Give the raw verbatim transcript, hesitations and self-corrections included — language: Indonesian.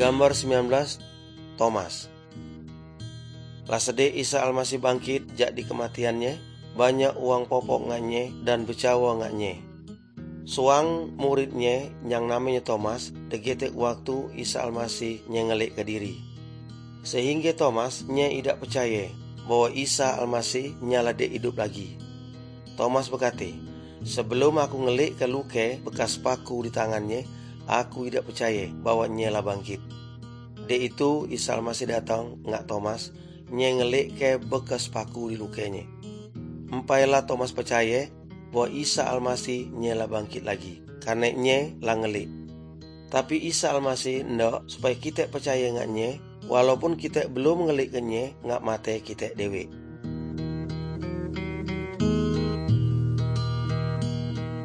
Gambar sembilan belas, Thomas. Lasede Isa Almasih bangkit jak di kematiannya, banyak uang popok nganye dan becawa nganye. Suang muridnya yang namanya Thomas, degetek waktu Isa Almasih nyengelik ke diri. Sehingga Thomas nya tidak percaya bahwa Isa Almasih nyalade hidup lagi. Thomas berkata, sebelum aku ngelik ke luka bekas paku di tangannya, aku tidak percaya bahwa nya lah bangkit. De itu Isa Almasih datang ngak Thomas, nya ngelik ke bekas paku di lukanya. Empailah Thomas percaya bahwa Isa Almasih nya lah bangkit lagi, karena nya lah ngelik. Tapi Isa Almasih ndak supaya kita percaya ngak nya, walaupun kita belum ngelik ke nya ngak mate kita dewe.